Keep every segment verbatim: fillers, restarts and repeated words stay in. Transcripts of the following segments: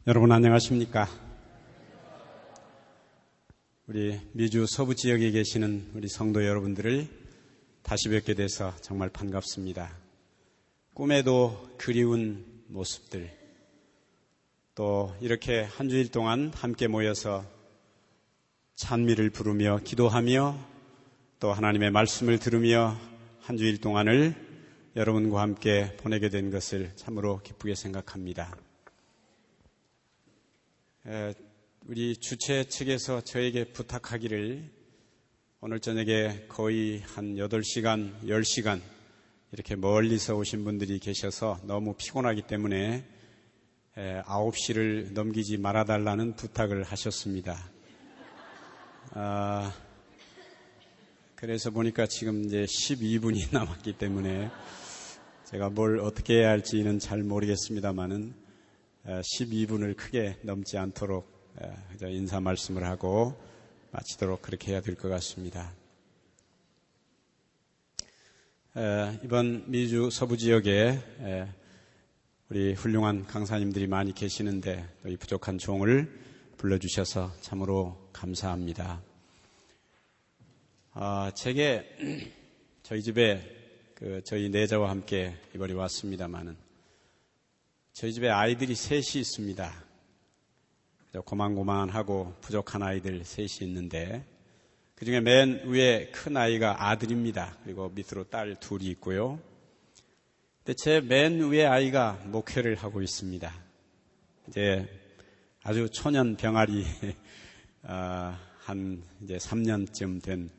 여러분 안녕하십니까? 우리 미주 서부 지역에 계시는 우리 성도 여러분들을 다시 뵙게 돼서 정말 반갑습니다. 꿈에도 그리운 모습들, 또 이렇게 한 주일 동안 함께 모여서 찬미를 부르며 기도하며 또 하나님의 말씀을 들으며 한 주일 동안을 여러분과 함께 보내게 된 것을 참으로 기쁘게 생각합니다. 우리 주최 측에서 저에게 부탁하기를 오늘 저녁에 거의 한 여덟 시간, 열 시간 이렇게 멀리서 오신 분들이 계셔서 너무 피곤하기 때문에 아홉 시를 넘기지 말아달라는 부탁을 하셨습니다. 아, 그래서 보니까 지금 이제 십이 분이 남았기 때문에 제가 뭘 어떻게 해야 할지는 잘 모르겠습니다만은 십이 분을 크게 넘지 않도록 인사 말씀을 하고 마치도록 그렇게 해야 될 것 같습니다. 이번 미주 서부 지역에 우리 훌륭한 강사님들이 많이 계시는데 이 부족한 종을 불러주셔서 참으로 감사합니다. 아, 제게 저희 집에 그 저희 내자와 함께 이번에 왔습니다만은 저희 집에 아이들이 셋이 있습니다. 고만고만하고 부족한 아이들 셋이 있는데 그중에 맨 위에 큰 아이가 아들입니다. 그리고 밑으로 딸 둘이 있고요. 근데 제 맨 위에 아이가 목회를 하고 있습니다. 이제 아주 초년 병아리 한 이제 삼 년쯤 된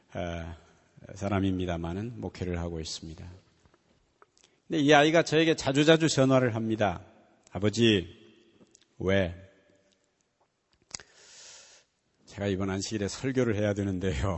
사람입니다만은 목회를 하고 있습니다. 근데 이 아이가 저에게 자주자주 전화를 합니다. 아버지, 왜? 제가 이번 안식일에 설교를 해야 되는데요.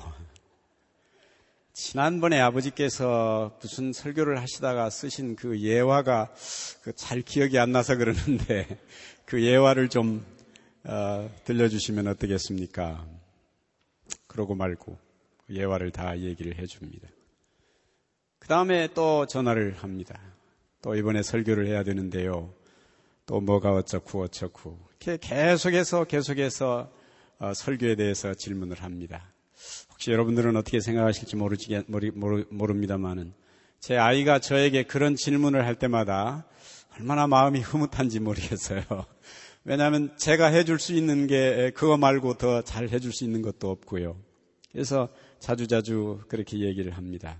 지난번에 아버지께서 무슨 설교를 하시다가 쓰신 그 예화가 잘 기억이 안 나서 그러는데 그 예화를 좀 어, 들려주시면 어떻겠습니까? 그러고 말고 예화를 다 얘기를 해줍니다. 그 다음에 또 전화를 합니다. 또 이번에 설교를 해야 되는데요. 또 뭐가 어쩌고 어쩌고 이렇게 계속해서 계속해서 어, 설교에 대해서 질문을 합니다. 혹시 여러분들은 어떻게 생각하실지 모르지, 모르, 모르, 모릅니다만은 제 아이가 저에게 그런 질문을 할 때마다 얼마나 마음이 흐뭇한지 모르겠어요. 왜냐하면 제가 해줄 수 있는 게 그거 말고 더 잘 해줄 수 있는 것도 없고요. 그래서 자주자주 그렇게 얘기를 합니다.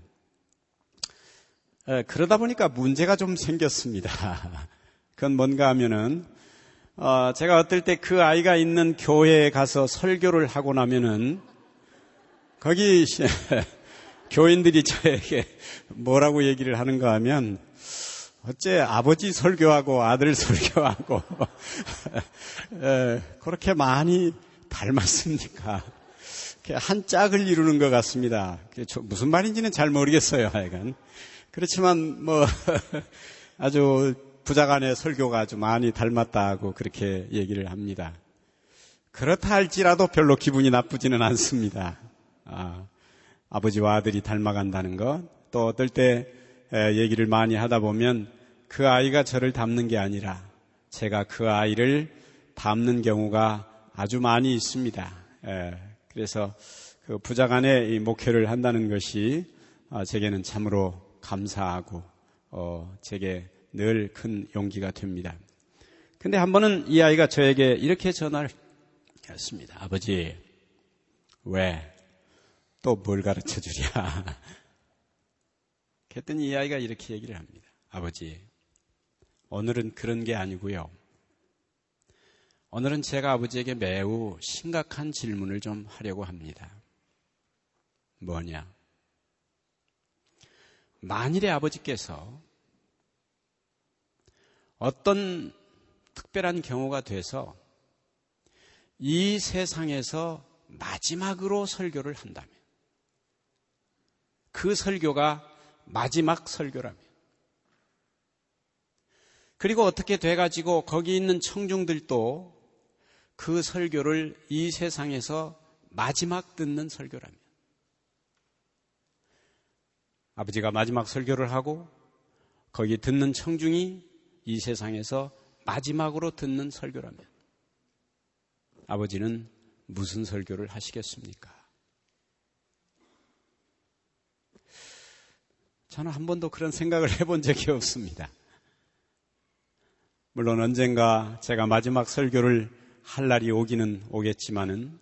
에, 그러다 보니까 문제가 좀 생겼습니다. 그건 뭔가 하면은 어, 제가 어떨 때 그 아이가 있는 교회에 가서 설교를 하고 나면은 거기 교인들이 저에게 뭐라고 얘기를 하는가 하면 어째 아버지 설교하고 아들 설교하고 에, 그렇게 많이 닮았습니까? 한 짝을 이루는 것 같습니다. 무슨 말인지는 잘 모르겠어요. 하여간 그렇지만 뭐 아주 부자간의 설교가 아주 많이 닮았다고 그렇게 얘기를 합니다. 그렇다 할지라도 별로 기분이 나쁘지는 않습니다. 아, 아버지와 아들이 닮아간다는 것, 또 어떨 때 얘기를 많이 하다 보면 그 아이가 저를 닮는 게 아니라 제가 그 아이를 닮는 경우가 아주 많이 있습니다. 에, 그래서 그 부자간의 이 목회를 한다는 것이 제게는 참으로 감사하고 어, 제게 늘 큰 용기가 됩니다. 근데 한 번은 이 아이가 저에게 이렇게 전화를 했습니다. 아버지, 왜? 또 뭘 가르쳐 주랴? 그랬더니 이 아이가 이렇게 얘기를 합니다. 아버지, 오늘은 그런 게 아니고요. 오늘은 제가 아버지에게 매우 심각한 질문을 좀 하려고 합니다. 뭐냐? 만일에 아버지께서 어떤 특별한 경우가 돼서 이 세상에서 마지막으로 설교를 한다면, 그 설교가 마지막 설교라면, 그리고 어떻게 돼가지고 거기 있는 청중들도 그 설교를 이 세상에서 마지막 듣는 설교라면, 아버지가 마지막 설교를 하고 거기 듣는 청중이 이 세상에서 마지막으로 듣는 설교라면 아버지는 무슨 설교를 하시겠습니까? 저는 한 번도 그런 생각을 해본 적이 없습니다. 물론 언젠가 제가 마지막 설교를 할 날이 오기는 오겠지만은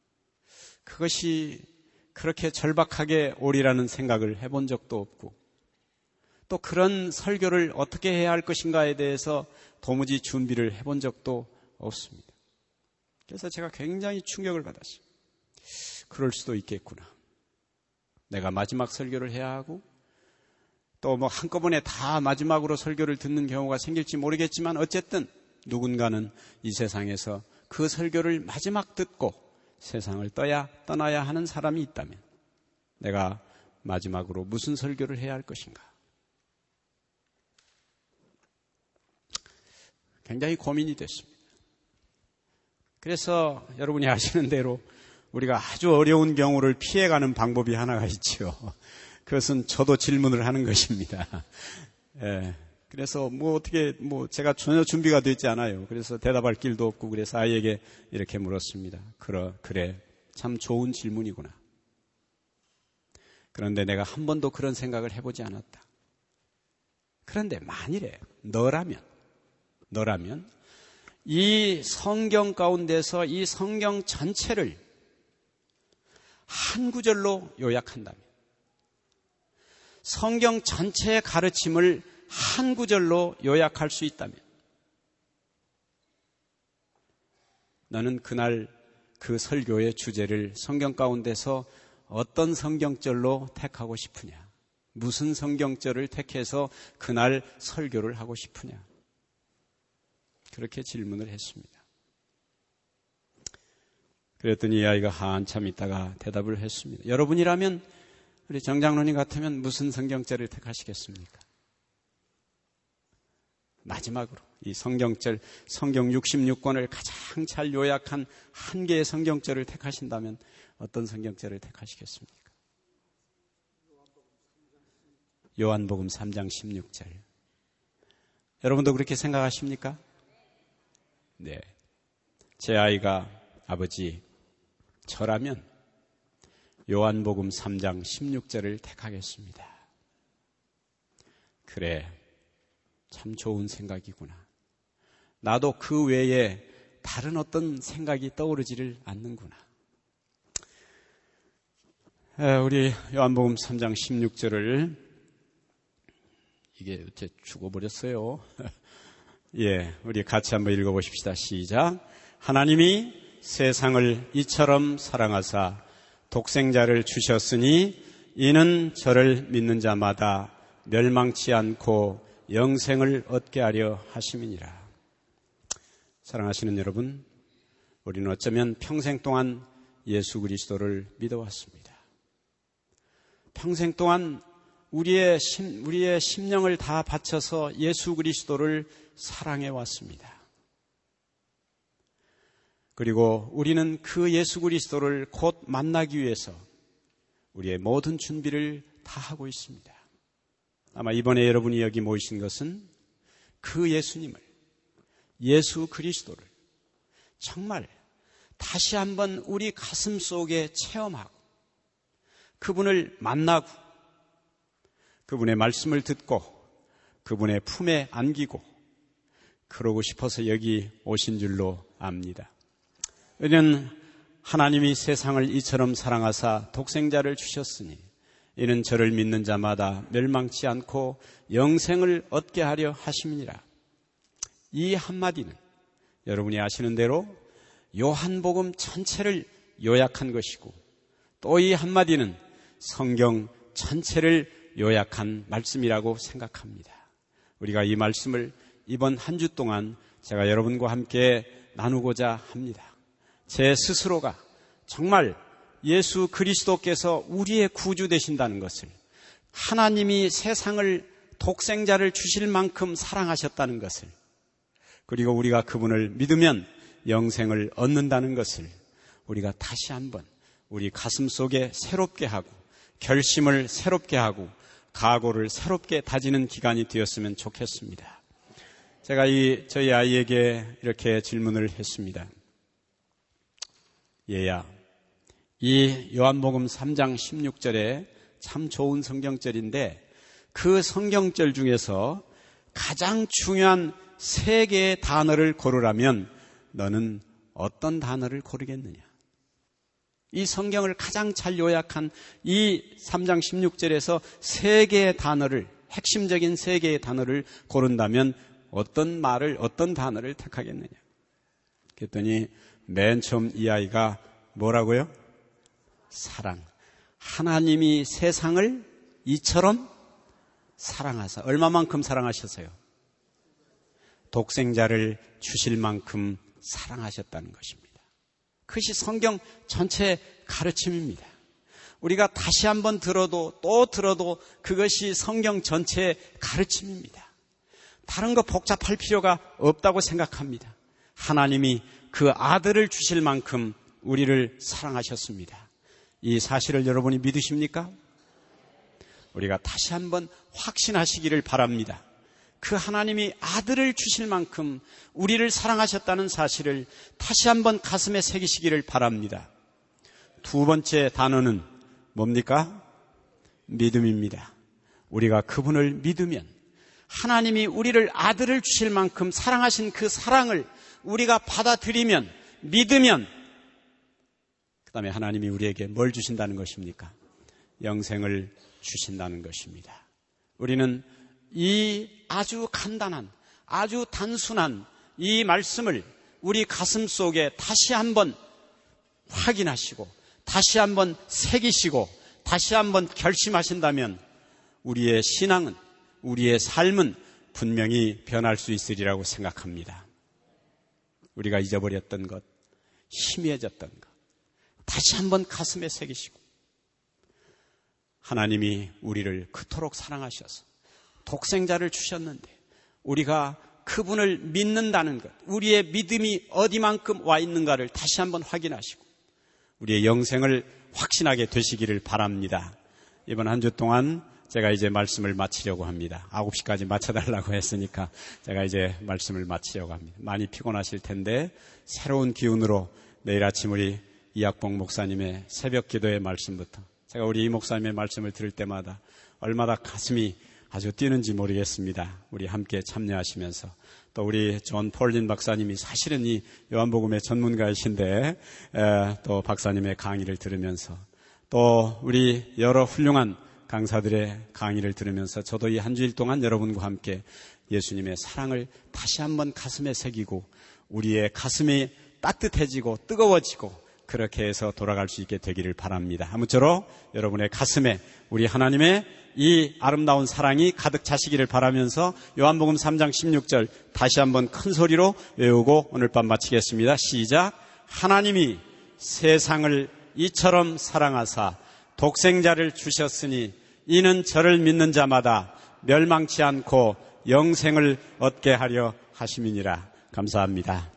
그것이 그렇게 절박하게 오리라는 생각을 해본 적도 없고 또 그런 설교를 어떻게 해야 할 것인가에 대해서 도무지 준비를 해본 적도 없습니다. 그래서 제가 굉장히 충격을 받았어요. 그럴 수도 있겠구나. 내가 마지막 설교를 해야 하고 또 뭐 한꺼번에 다 마지막으로 설교를 듣는 경우가 생길지 모르겠지만 어쨌든 누군가는 이 세상에서 그 설교를 마지막 듣고 세상을 떠야 떠나야 하는 사람이 있다면 내가 마지막으로 무슨 설교를 해야 할 것인가? 굉장히 고민이 됐습니다. 그래서 여러분이 아시는 대로 우리가 아주 어려운 경우를 피해가는 방법이 하나가 있죠. 그것은 저도 질문을 하는 것입니다. 예, 그래서 뭐 어떻게 뭐 제가 전혀 준비가 되지 않아요. 그래서 대답할 길도 없고 그래서 아이에게 이렇게 물었습니다. 그래, 그래, 참 좋은 질문이구나. 그런데 내가 한 번도 그런 생각을 해보지 않았다. 그런데 만일에 너라면, 너라면 이 성경 가운데서 이 성경 전체를 한 구절로 요약한다면, 성경 전체의 가르침을 한 구절로 요약할 수 있다면 너는 그날 그 설교의 주제를 성경 가운데서 어떤 성경절로 택하고 싶으냐? 무슨 성경절을 택해서 그날 설교를 하고 싶으냐? 그렇게 질문을 했습니다. 그랬더니 이 아이가 한참 있다가 대답을 했습니다. 여러분이라면 우리 정장로님 같으면 무슨 성경절을 택하시겠습니까? 마지막으로 이 성경절, 성경 육십육 권을 가장 잘 요약한 한 개의 성경절을 택하신다면 어떤 성경절을 택하시겠습니까? 요한복음 삼 장 십육 절. 여러분도 그렇게 생각하십니까? 네. 제 아이가 아버지, 저라면 요한복음 삼 장 십육 절을 택하겠습니다. 그래, 참 좋은 생각이구나. 나도 그 외에 다른 어떤 생각이 떠오르지를 않는구나. 우리 요한복음 삼 장 십육 절을 이게 어째 죽어버렸어요. 예, 우리 같이 한번 읽어보십시다. 시작. 하나님이 세상을 이처럼 사랑하사 독생자를 주셨으니 이는 저를 믿는 자마다 멸망치 않고 영생을 얻게 하려 하심이니라. 사랑하시는 여러분, 우리는 어쩌면 평생 동안 예수 그리스도를 믿어왔습니다. 평생 동안 우리의 심, 우리의 심령을 다 바쳐서 예수 그리스도를 사랑해 왔습니다. 그리고 우리는 그 예수 그리스도를 곧 만나기 위해서 우리의 모든 준비를 다 하고 있습니다. 아마 이번에 여러분이 여기 모이신 것은 그 예수님을, 예수 그리스도를 정말 다시 한번 우리 가슴 속에 체험하고 그분을 만나고 그분의 말씀을 듣고 그분의 품에 안기고 그러고 싶어서 여기 오신 줄로 압니다. 이는 하나님이 세상을 이처럼 사랑하사 독생자를 주셨으니 이는 저를 믿는 자마다 멸망치 않고 영생을 얻게 하려 하심이니라. 이 한마디는 여러분이 아시는 대로 요한복음 전체를 요약한 것이고 또 이 한마디는 성경 전체를 요약한 말씀이라고 생각합니다. 우리가 이 말씀을 이번 한 주 동안 제가 여러분과 함께 나누고자 합니다. 제 스스로가 정말 예수 그리스도께서 우리의 구주 되신다는 것을, 하나님이 세상을 독생자를 주실 만큼 사랑하셨다는 것을, 그리고 우리가 그분을 믿으면 영생을 얻는다는 것을 우리가 다시 한번 우리 가슴 속에 새롭게 하고 결심을 새롭게 하고 각오를 새롭게 다지는 기간이 되었으면 좋겠습니다. 제가 이 저희 아이에게 이렇게 질문을 했습니다. 얘야, 이 요한복음 삼 장 십육 절에 참 좋은 성경절인데 그 성경절 중에서 가장 중요한 세 개의 단어를 고르라면 너는 어떤 단어를 고르겠느냐? 이 성경을 가장 잘 요약한 이 삼 장 십육 절에서 세 개의 단어를, 핵심적인 세 개의 단어를 고른다면 어떤 말을, 어떤 단어를 택하겠느냐? 그랬더니 맨 처음 이 아이가 뭐라고요? 사랑. 하나님이 세상을 이처럼 사랑하사. 얼마만큼 사랑하셨어요? 독생자를 주실 만큼 사랑하셨다는 것입니다. 그것이 성경 전체 가르침입니다. 우리가 다시 한번 들어도 또 들어도 그것이 성경 전체의 가르침입니다. 다른 거 복잡할 필요가 없다고 생각합니다. 하나님이 그 아들을 주실 만큼 우리를 사랑하셨습니다. 이 사실을 여러분이 믿으십니까? 우리가 다시 한번 확신하시기를 바랍니다. 그 하나님이 아들을 주실 만큼 우리를 사랑하셨다는 사실을 다시 한번 가슴에 새기시기를 바랍니다. 두 번째 단어는 뭡니까? 믿음입니다. 우리가 그분을 믿으면, 하나님이 우리를 아들을 주실 만큼 사랑하신 그 사랑을 우리가 받아들이면, 믿으면, 그 다음에 하나님이 우리에게 뭘 주신다는 것입니까? 영생을 주신다는 것입니다. 우리는 이 아주 간단한, 아주 단순한 이 말씀을 우리 가슴 속에 다시 한번 확인하시고, 다시 한번 새기시고, 다시 한번 결심하신다면 우리의 신앙은, 우리의 삶은 분명히 변할 수 있으리라고 생각합니다. 우리가 잊어버렸던 것, 희미해졌던 것, 다시 한번 가슴에 새기시고, 하나님이 우리를 그토록 사랑하셔서 독생자를 주셨는데 우리가 그분을 믿는다는 것, 우리의 믿음이 어디만큼 와 있는가를 다시 한번 확인하시고 우리의 영생을 확신하게 되시기를 바랍니다. 이번 한 주 동안 제가 이제 말씀을 마치려고 합니다. 아홉 시까지 마쳐달라고 했으니까 제가 이제 말씀을 마치려고 합니다. 많이 피곤하실 텐데 새로운 기운으로 내일 아침 우리 이학봉 목사님의 새벽 기도의 말씀부터, 제가 우리 이 목사님의 말씀을 들을 때마다 얼마나 가슴이 아주 뛰는지 모르겠습니다. 우리 함께 참여하시면서, 또 우리 존 폴린 박사님이 사실은 이 요한복음의 전문가이신데 또 박사님의 강의를 들으면서, 또 우리 여러 훌륭한 강사들의 강의를 들으면서 저도 이 한 주일 동안 여러분과 함께 예수님의 사랑을 다시 한번 가슴에 새기고 우리의 가슴이 따뜻해지고 뜨거워지고 그렇게 해서 돌아갈 수 있게 되기를 바랍니다. 아무쪼록 여러분의 가슴에 우리 하나님의 이 아름다운 사랑이 가득 차시기를 바라면서 요한복음 삼 장 십육 절 다시 한번 큰 소리로 외우고 오늘 밤 마치겠습니다. 시작. 하나님이 세상을 이처럼 사랑하사 독생자를 주셨으니 이는 저를 믿는 자마다 멸망치 않고 영생을 얻게 하려 하심이니라. 감사합니다.